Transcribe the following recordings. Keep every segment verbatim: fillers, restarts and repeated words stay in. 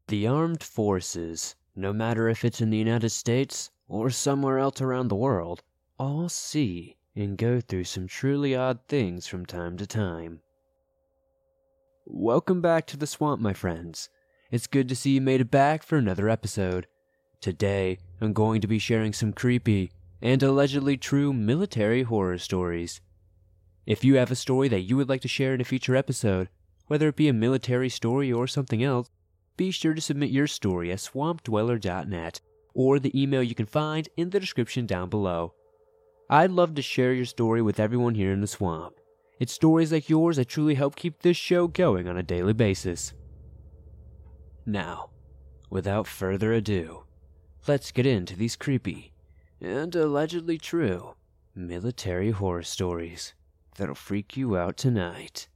The armed forces, no matter if it's in the United States or somewhere else around the world, all see and go through some truly odd things from time to time. Welcome back to the swamp, my friends. It's good to see you made it back for another episode. Today, I'm going to be sharing some creepy and allegedly true military horror stories. If you have a story that you would like to share in a future episode, whether it be a military story or something else, be sure to submit your story at swamp dweller dot net or the email you can find in the description down below. I'd love to share your story with everyone here in the swamp. It's stories like yours that truly help keep this show going on a daily basis. Now, without further ado, let's get into these creepy and allegedly true military horror stories that'll freak you out tonight.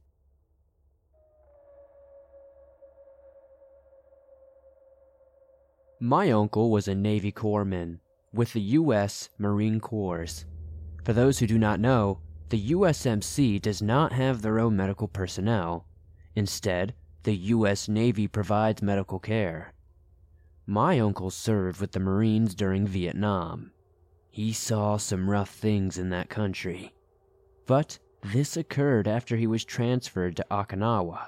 My uncle was a Navy corpsman with the U S Marine Corps. For those who do not know, the U S M C does not have their own medical personnel. Instead, the U S Navy provides medical care. My uncle served with the Marines during Vietnam. He saw some rough things in that country. But this occurred after he was transferred to Okinawa.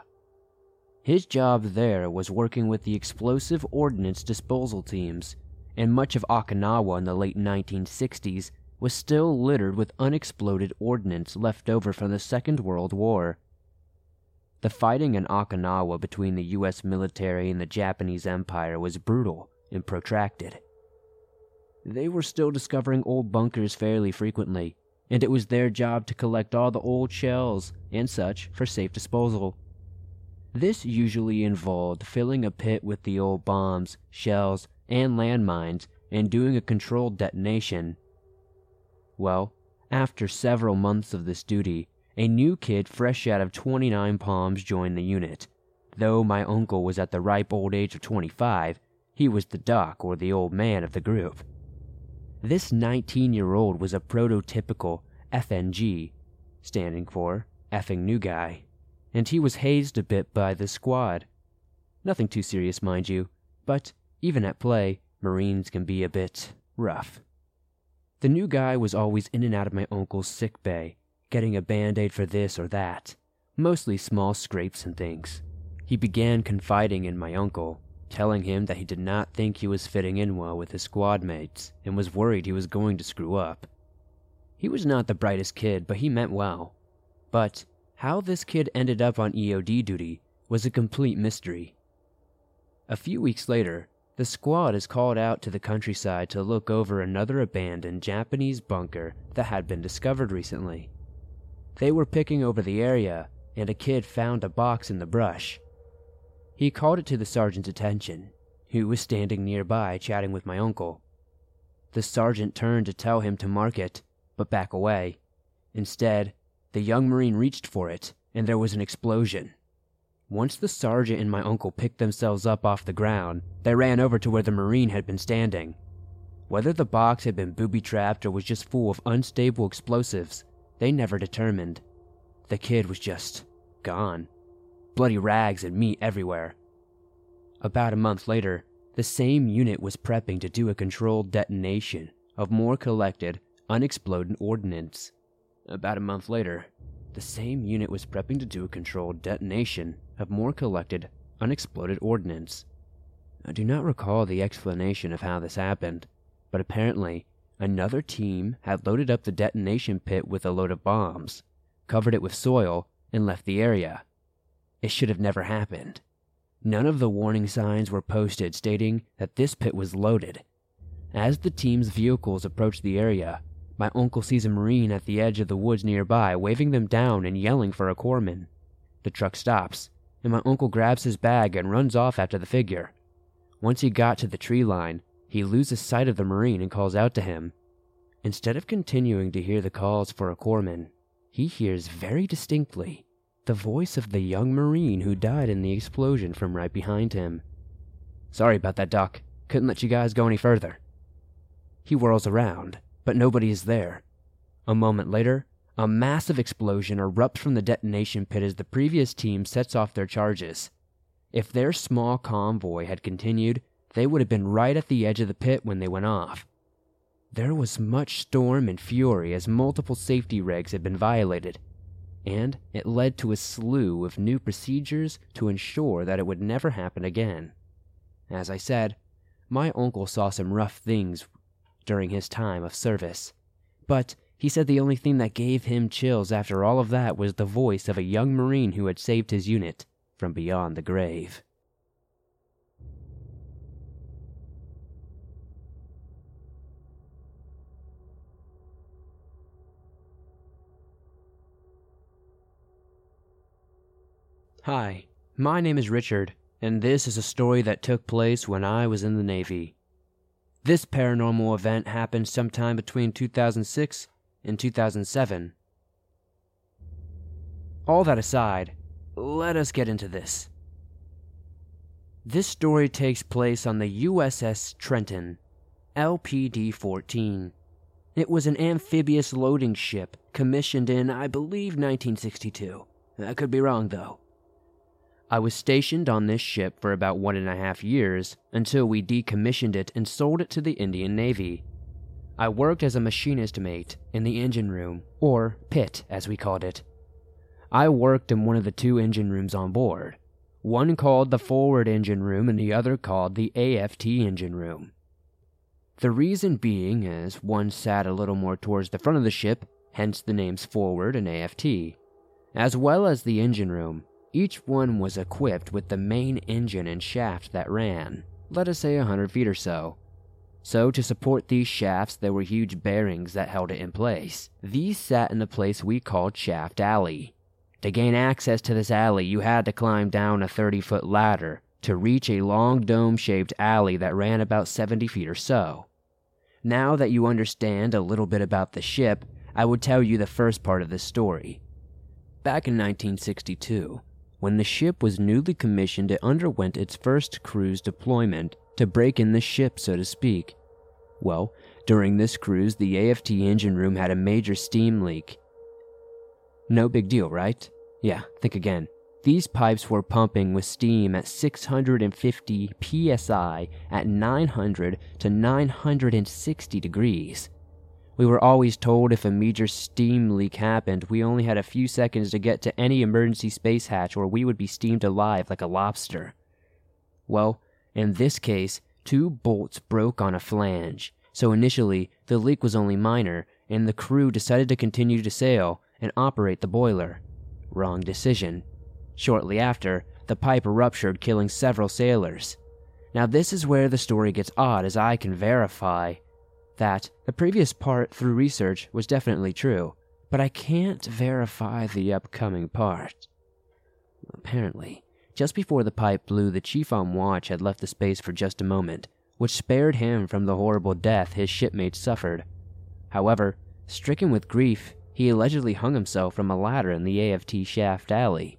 His job there was working with the explosive ordnance disposal teams, and much of Okinawa in the late nineteen sixties was still littered with unexploded ordnance left over from the Second World War. The fighting in Okinawa between the U S military and the Japanese Empire was brutal and protracted. They were still discovering old bunkers fairly frequently, and it was their job to collect all the old shells and such for safe disposal. This usually involved filling a pit with the old bombs, shells, and landmines and doing a controlled detonation. Well, after several months of this duty, a new kid fresh out of twenty-nine Palms joined the unit. Though my uncle was at the ripe old age of twenty-five, he was the doc or the old man of the group. This nineteen-year-old was a prototypical F N G, standing for effing new guy, and he was hazed a bit by the squad. Nothing too serious, mind you, but even at play, Marines can be a bit rough. The new guy was always in and out of my uncle's sick bay, getting a band-aid for this or that, mostly small scrapes and things. He began confiding in my uncle, telling him that he did not think he was fitting in well with his squad mates and was worried he was going to screw up. He was not the brightest kid, but he meant well. But how this kid ended up on E O D duty was a complete mystery. A few weeks later, the squad is called out to the countryside to look over another abandoned Japanese bunker that had been discovered recently. They were picking over the area, and a kid found a box in the brush. He called it to the sergeant's attention, who was standing nearby chatting with my uncle. The sergeant turned to tell him to mark it, but back away. Instead, the young Marine reached for it, and there was an explosion. Once the sergeant and my uncle picked themselves up off the ground, they ran over to where the Marine had been standing. Whether the box had been booby-trapped or was just full of unstable explosives, they never determined. The kid was just gone. Bloody rags and meat everywhere. About a month later, the same unit was prepping to do a controlled detonation of more collected, unexploded ordnance. About a month later, the same unit was prepping to do a controlled detonation of more collected, unexploded ordnance. I do not recall the explanation of how this happened, but apparently, another team had loaded up the detonation pit with a load of bombs, covered it with soil, and left the area. It should have never happened. None of the warning signs were posted stating that this pit was loaded. As the team's vehicles approached the area, my uncle sees a Marine at the edge of the woods nearby waving them down and yelling for a corpsman. The truck stops, and my uncle grabs his bag and runs off after the figure. Once he got to the tree line, he loses sight of the Marine and calls out to him. Instead of continuing to hear the calls for a corpsman, he hears very distinctly the voice of the young Marine who died in the explosion from right behind him. "Sorry about that, Doc. Couldn't let you guys go any further." He whirls around, but nobody is there. A moment later, a massive explosion erupts from the detonation pit as the previous team sets off their charges. If their small convoy had continued, they would have been right at the edge of the pit when they went off. There was much storm and fury as multiple safety regs had been violated, and it led to a slew of new procedures to ensure that it would never happen again. As I said, my uncle saw some rough things during his time of service, but he said the only thing that gave him chills after all of that was the voice of a young Marine who had saved his unit from beyond the grave. Hi, my name is Richard, and this is a story that took place when I was in the Navy. This paranormal event happened sometime between two thousand six and two thousand seven. All that aside, let us get into this. This story takes place on the U S S Trenton, L P D fourteen. It was an amphibious loading ship commissioned in, I believe, nineteen sixty-two. I could be wrong, though. I was stationed on this ship for about one and a half years until we decommissioned it and sold it to the Indian Navy. I worked as a machinist mate in the engine room, or pit as we called it. I worked in one of the two engine rooms on board, one called the forward engine room and the other called the A F T engine room. The reason being as one sat a little more towards the front of the ship, hence the names forward and A F T, as well as the engine room. Each one was equipped with the main engine and shaft that ran, let us say a hundred feet or so. So to support these shafts there were huge bearings that held it in place. These sat in the place we called Shaft Alley. To gain access to this alley you had to climb down a thirty-foot ladder to reach a long dome-shaped alley that ran about seventy feet or so. Now that you understand a little bit about the ship, I would tell you the first part of this story. Back in nineteen sixty-two, when the ship was newly commissioned, it underwent its first cruise deployment to break in the ship, so to speak. Well, during this cruise, the A F T engine room had a major steam leak. No big deal, right? Yeah, think again. These pipes were pumping with steam at six hundred fifty P S I at nine hundred to nine hundred sixty degrees. We were always told if a major steam leak happened, we only had a few seconds to get to any emergency space hatch or we would be steamed alive like a lobster. Well, in this case, two bolts broke on a flange, so initially the leak was only minor and the crew decided to continue to sail and operate the boiler. Wrong decision. Shortly after, the pipe ruptured, killing several sailors. Now this is where the story gets odd, as I can verify that the previous part through research was definitely true, but I can't verify the upcoming part. Apparently, just before the pipe blew, the chief on watch had left the space for just a moment, which spared him from the horrible death his shipmates suffered. However, stricken with grief, he allegedly hung himself from a ladder in the A F T Shaft Alley.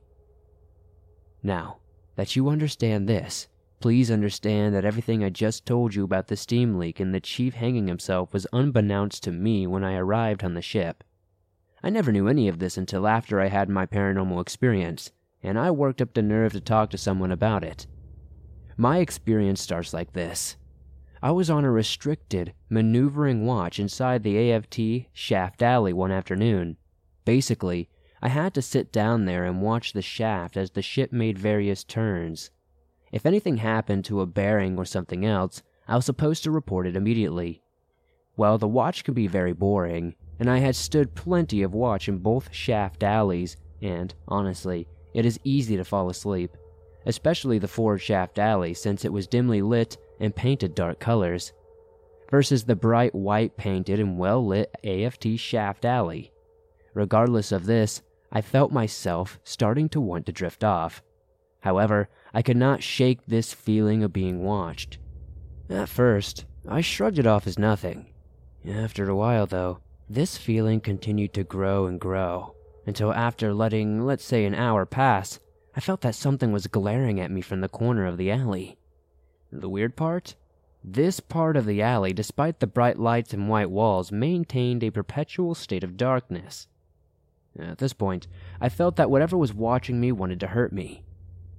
Now, that you understand this, please understand that everything I just told you about the steam leak and the chief hanging himself was unbeknownst to me when I arrived on the ship. I never knew any of this until after I had my paranormal experience, and I worked up the nerve to talk to someone about it. My experience starts like this. I was on a restricted, maneuvering watch inside the A F T Shaft Alley one afternoon. Basically, I had to sit down there and watch the shaft as the ship made various turns. If anything happened to a bearing or something else, I was supposed to report it immediately. Well, the watch could be very boring, and I had stood plenty of watch in both shaft alleys, and, honestly, it is easy to fall asleep, especially the forward shaft alley since it was dimly lit and painted dark colors, versus the bright white painted and well-lit A F T shaft alley. Regardless of this, I felt myself starting to want to drift off. However, I could not shake this feeling of being watched. At first, I shrugged it off as nothing. After a while, though, this feeling continued to grow and grow, until after letting, let's say, an hour pass, I felt that something was glaring at me from the corner of the alley. The weird part? This part of the alley, despite the bright lights and white walls, maintained a perpetual state of darkness. At this point, I felt that whatever was watching me wanted to hurt me.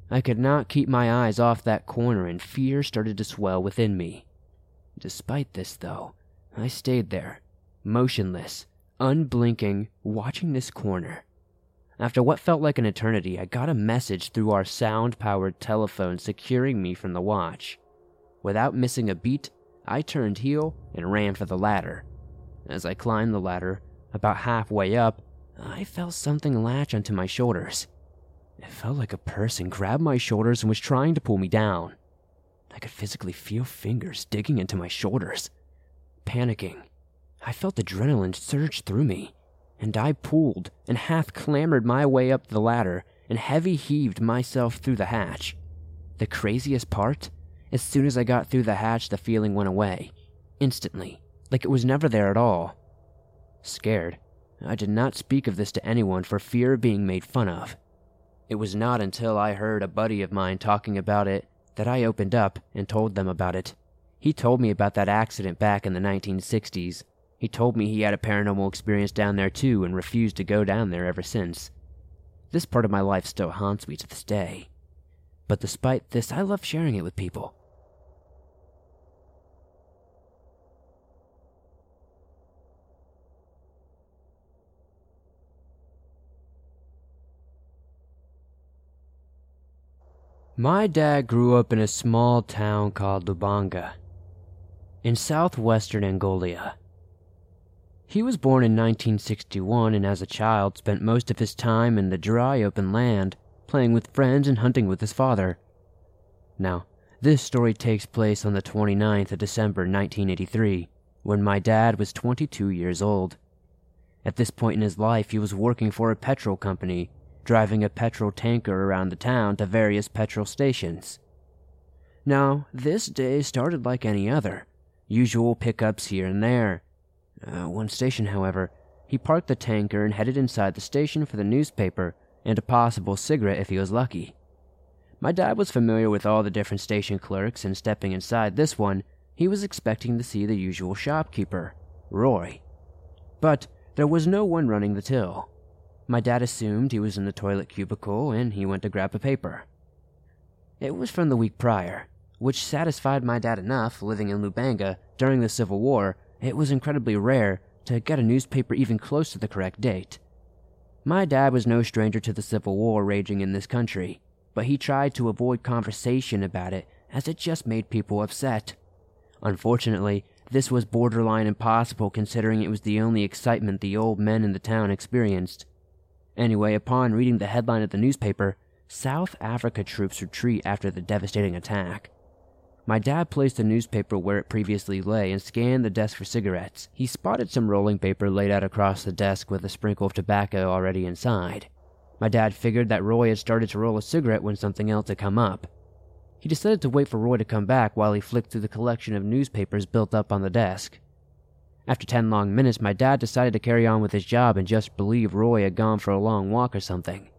I could not keep my eyes off that corner and fear started to swell within me. Despite this, though, I stayed there, motionless, unblinking, watching this corner. After what felt like an eternity, I got a message through our sound-powered telephone securing me from the watch. Without missing a beat, I turned heel and ran for the ladder. As I climbed the ladder, about halfway up, I felt something latch onto my shoulders. It felt like a person grabbed my shoulders and was trying to pull me down. I could physically feel fingers digging into my shoulders. Panicking, I felt adrenaline surge through me, and I pulled and half clambered my way up the ladder and heavy heaved myself through the hatch. The craziest part? As soon as I got through the hatch, the feeling went away. Instantly, like it was never there at all. Scared, I did not speak of this to anyone for fear of being made fun of. It was not until I heard a buddy of mine talking about it that I opened up and told them about it. He told me about that accident back in the nineteen sixties. He told me he had a paranormal experience down there too and refused to go down there ever since. This part of my life still haunts me to this day. But despite this, I love sharing it with people. My dad grew up in a small town called Lubanga, in southwestern Angola. He was born in nineteen sixty-one and as a child spent most of his time in the dry open land, playing with friends and hunting with his father. Now, this story takes place on the twenty-ninth of December nineteen eighty-three, when my dad was twenty-two years old. At this point in his life, he was working for a petrol company, driving a petrol tanker around the town to various petrol stations. Now, this day started like any other, usual pickups here and there. Uh, one station, however, he parked the tanker and headed inside the station for the newspaper and a possible cigarette if he was lucky. My dad was familiar with all the different station clerks, and stepping inside this one, he was expecting to see the usual shopkeeper, Roy. But there was no one running the till. My dad assumed he was in the toilet cubicle, and he went to grab a paper. It was from the week prior, which satisfied my dad enough. Living in Lubanga during the Civil War, it was incredibly rare to get a newspaper even close to the correct date. My dad was no stranger to the Civil War raging in this country, but he tried to avoid conversation about it as it just made people upset. Unfortunately, this was borderline impossible considering it was the only excitement the old men in the town experienced. Anyway, upon reading the headline of the newspaper, South Africa troops retreat after the devastating attack, my dad placed the newspaper where it previously lay and scanned the desk for cigarettes. He spotted some rolling paper laid out across the desk with a sprinkle of tobacco already inside. My dad figured that Roy had started to roll a cigarette when something else had come up. He decided to wait for Roy to come back while he flicked through the collection of newspapers built up on the desk. After ten long minutes, my dad decided to carry on with his job and just believe Roy had gone for a long walk or something.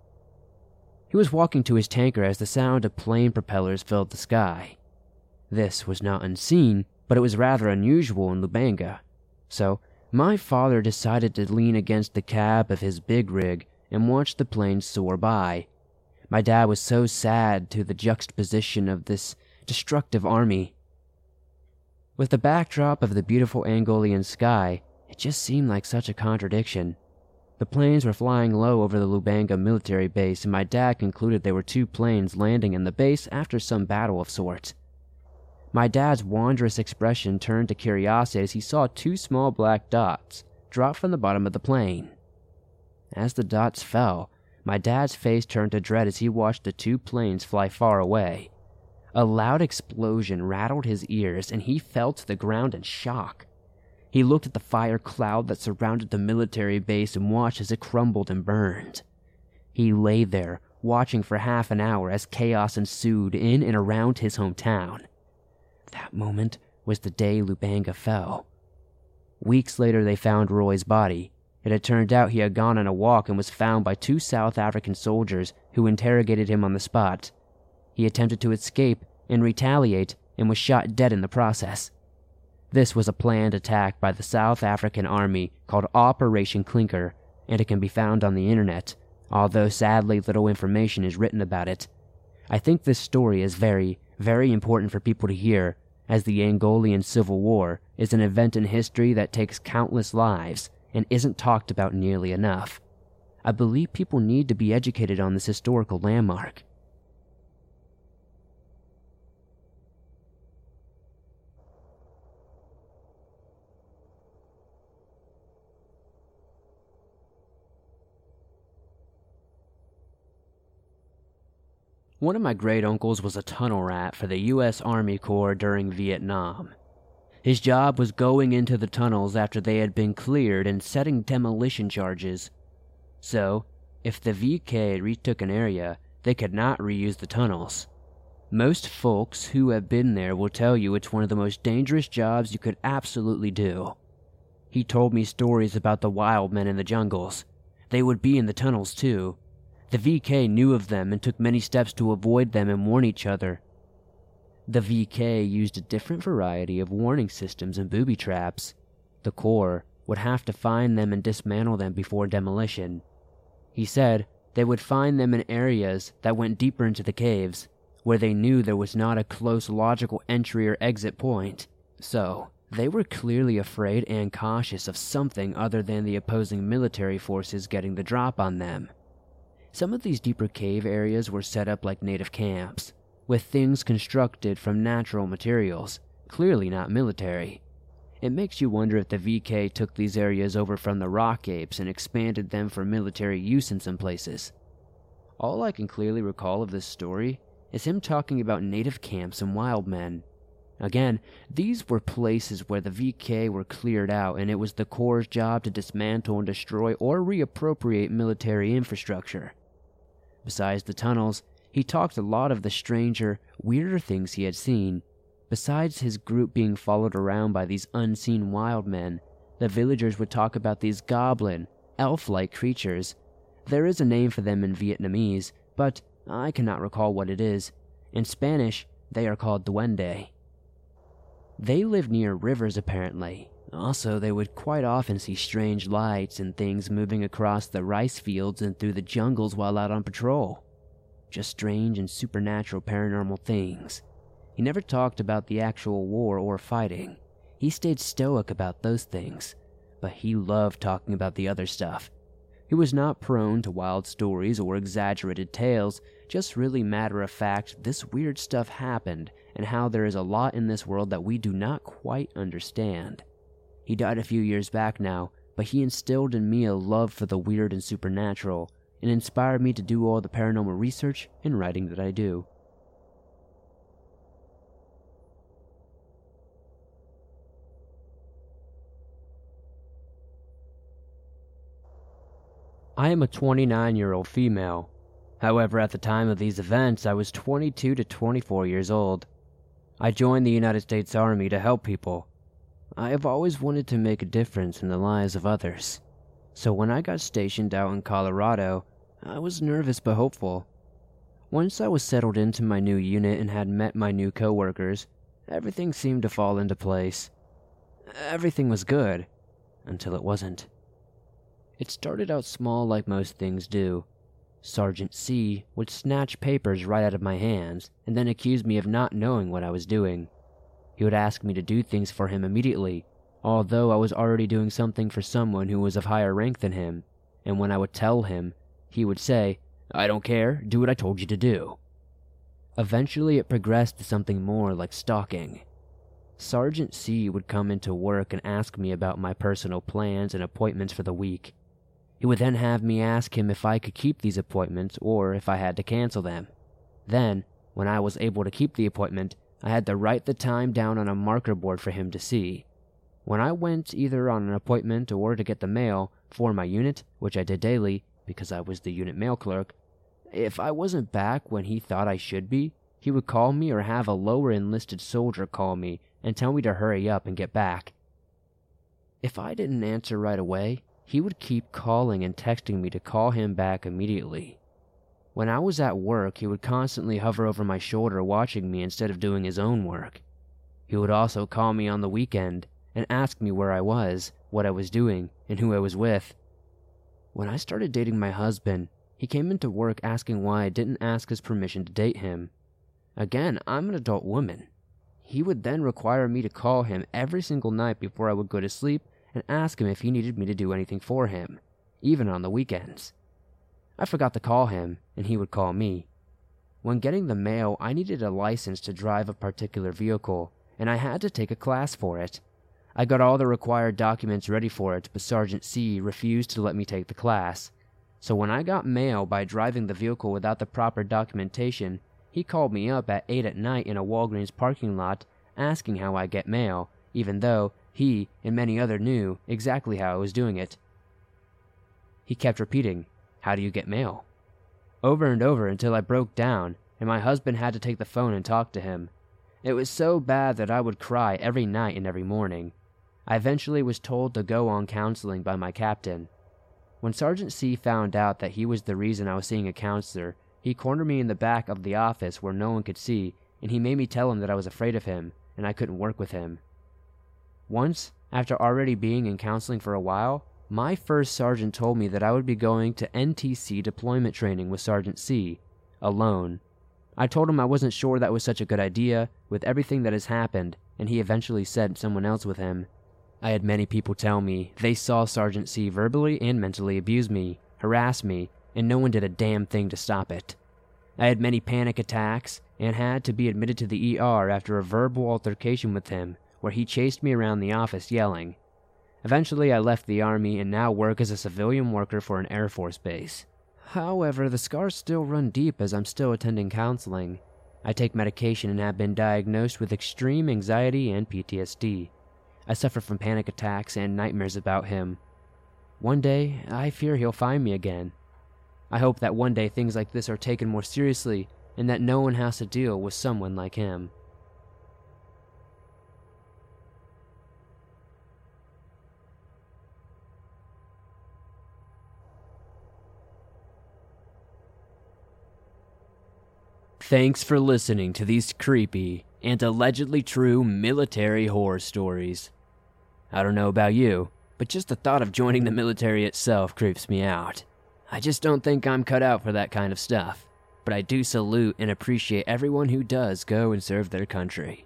He was walking to his tanker as the sound of plane propellers filled the sky. This was not unseen, but it was rather unusual in Lubanga. So, my father decided to lean against the cab of his big rig and watch the planes soar by. My dad was so sad to the juxtaposition of this destructive army. With the backdrop of the beautiful Angolan sky, it just seemed like such a contradiction. The planes were flying low over the Lubanga military base, and my dad concluded there were two planes landing in the base after some battle of sorts. My dad's wondrous expression turned to curiosity as he saw two small black dots drop from the bottom of the plane. As the dots fell, my dad's face turned to dread as he watched the two planes fly far away. A loud explosion rattled his ears, and he fell to the ground in shock. He looked at the fire cloud that surrounded the military base and watched as it crumbled and burned. He lay there, watching for half an hour as chaos ensued in and around his hometown. That moment was the day Lubanga fell. Weeks later, they found Roy's body. It had turned out he had gone on a walk and was found by two South African soldiers who interrogated him on the spot. He attempted to escape and retaliate and was shot dead in the process. This was a planned attack by the South African Army called Operation Clinker, and it can be found on the internet, although sadly little information is written about it. I think this story is very, very important for people to hear, as the Angolian Civil War is an event in history that takes countless lives and isn't talked about nearly enough. I believe people need to be educated on this historical landmark. One of my great-uncles was a tunnel rat for the U S Army Corps during Vietnam. His job was going into the tunnels after they had been cleared and setting demolition charges. So, if the V K retook an area, they could not reuse the tunnels. Most folks who have been there will tell you it's one of the most dangerous jobs you could absolutely do. He told me stories about the wild men in the jungles. They would be in the tunnels too. The V K knew of them and took many steps to avoid them and warn each other. The V K used a different variety of warning systems and booby traps. The Corps would have to find them and dismantle them before demolition. He said they would find them in areas that went deeper into the caves, where they knew there was not a close logical entry or exit point. So, they were clearly afraid and cautious of something other than the opposing military forces getting the drop on them. Some of these deeper cave areas were set up like native camps, with things constructed from natural materials, clearly not military. It makes you wonder if the V K took these areas over from the rock apes and expanded them for military use in some places. All I can clearly recall of this story is him talking about native camps and wild men. Again, these were places where the V K were cleared out, and it was the Corps' job to dismantle and destroy or reappropriate military infrastructure. Besides the tunnels, he talked a lot of the stranger, weirder things he had seen. Besides his group being followed around by these unseen wild men, the villagers would talk about these goblin, elf-like creatures. There is a name for them in Vietnamese, but I cannot recall what it is. In Spanish, they are called duende. They live near rivers apparently. Also, they would quite often see strange lights and things moving across the rice fields and through the jungles while out on patrol. Just strange and supernatural paranormal things. He never talked about the actual war or fighting. He stayed stoic about those things, but he loved talking about the other stuff. He was not prone to wild stories or exaggerated tales, just really matter of fact, this weird stuff happened and how there is a lot in this world that we do not quite understand. He died a few years back now, but he instilled in me a love for the weird and supernatural, and inspired me to do all the paranormal research and writing that I do. I am a twenty-nine-year-old female. However, at the time of these events, I was twenty-two to twenty-four years old. I joined the United States Army to help people. I have always wanted to make a difference in the lives of others. So when I got stationed out in Colorado, I was nervous but hopeful. Once I was settled into my new unit and had met my new coworkers, everything seemed to fall into place. Everything was good, until it wasn't. It started out small like most things do. Sergeant C would snatch papers right out of my hands and then accuse me of not knowing what I was doing. He would ask me to do things for him immediately, although I was already doing something for someone who was of higher rank than him, and when I would tell him, he would say, "I don't care, do what I told you to do." Eventually it progressed to something more like stalking. Sergeant C would come into work and ask me about my personal plans and appointments for the week. He would then have me ask him if I could keep these appointments or if I had to cancel them. Then, when I was able to keep the appointment, I had to write the time down on a marker board for him to see. When I went either on an appointment or to get the mail for my unit, which I did daily because I was the unit mail clerk, if I wasn't back when he thought I should be, he would call me or have a lower enlisted soldier call me and tell me to hurry up and get back. If I didn't answer right away, he would keep calling and texting me to call him back immediately. When I was at work, he would constantly hover over my shoulder watching me instead of doing his own work. He would also call me on the weekend and ask me where I was, what I was doing, and who I was with. When I started dating my husband, He came into work asking why I didn't ask his permission to date him. Again, I'm an adult woman. He would then require me to call him every single night before I would go to sleep and ask him if he needed me to do anything for him, even on the weekends. I forgot to call him, and he would call me. When getting the mail, I needed a license to drive a particular vehicle, and I had to take a class for it. I got all the required documents ready for it, but Sergeant C refused to let me take the class. So when I got mail by driving the vehicle without the proper documentation, he called me up at eight at night in a Walgreens parking lot asking how I get mail, even though he and many others knew exactly how I was doing it. He kept repeating, "How do you get mail?" over and over until I broke down and my husband had to take the phone and talk to him. It was so bad that I would cry every night and every morning. I eventually was told to go on counseling by my captain. When Sergeant C found out that he was the reason I was seeing a counselor, he cornered me in the back of the office where no one could see, and he made me tell him that I was afraid of him and I couldn't work with him. Once, after already being in counseling for a while, my first sergeant told me that I would be going to N T C deployment training with Sergeant C, alone. I told him I wasn't sure that was such a good idea with everything that has happened, and he eventually sent someone else with him. I had many people tell me they saw Sergeant C verbally and mentally abuse me, harass me, and no one did a damn thing to stop it. I had many panic attacks and had to be admitted to the E R after a verbal altercation with him where he chased me around the office yelling. Eventually I left the Army and now work as a civilian worker for an Air Force base. However, the scars still run deep as I'm still attending counseling. I take medication and have been diagnosed with extreme anxiety and P T S D. I suffer from panic attacks and nightmares about him. One day, I fear he'll find me again. I hope that one day things like this are taken more seriously and that no one has to deal with someone like him. Thanks for listening to these creepy and allegedly true military horror stories. I don't know about you, but just the thought of joining the military itself creeps me out. I just don't think I'm cut out for that kind of stuff, but I do salute and appreciate everyone who does go and serve their country.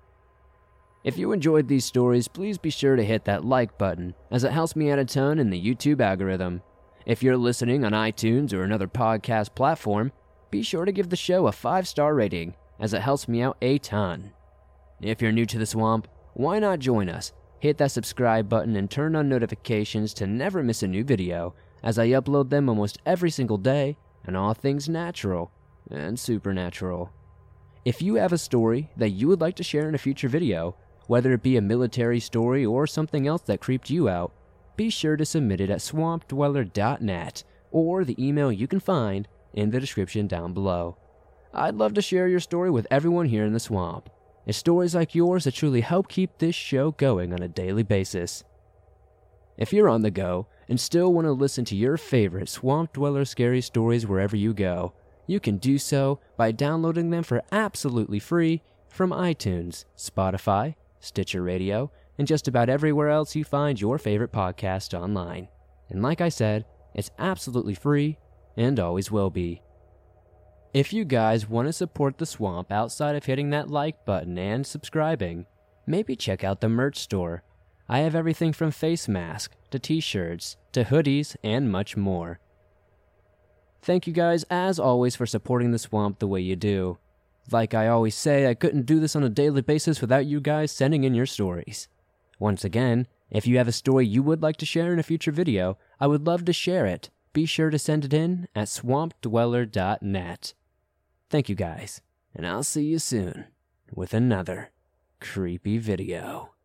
If you enjoyed these stories, please be sure to hit that like button, as it helps me out a ton in the YouTube algorithm. If you're listening on iTunes or another podcast platform, be sure to give the show a five star rating, as it helps me out a ton. If you're new to the swamp, why not join us? Hit that subscribe button and turn on notifications to never miss a new video, as I upload them almost every single day, and all things natural and supernatural. If you have a story that you would like to share in a future video, whether it be a military story or something else that creeped you out, be sure to submit it at swamp dweller dot net or the email you can find in the description down below. I'd love to share your story with everyone here in the swamp. It's stories like yours that truly help keep this show going on a daily basis. If you're on the go and still want to listen to your favorite Swamp Dweller scary stories wherever you go, you can do so by downloading them for absolutely free from iTunes, Spotify, Stitcher Radio, and just about everywhere else you find your favorite podcast online. And like I said, it's absolutely free and always will be. If you guys want to support the swamp outside of hitting that like button and subscribing, maybe check out the merch store. I have everything from face masks to t-shirts to hoodies and much more. Thank you guys as always for supporting the swamp the way you do. Like I always say, I couldn't do this on a daily basis without you guys sending in your stories. Once again, if you have a story you would like to share in a future video, I would love to share it. Be sure to send it in at swamp dweller dot net. Thank you guys, and I'll see you soon with another creepy video.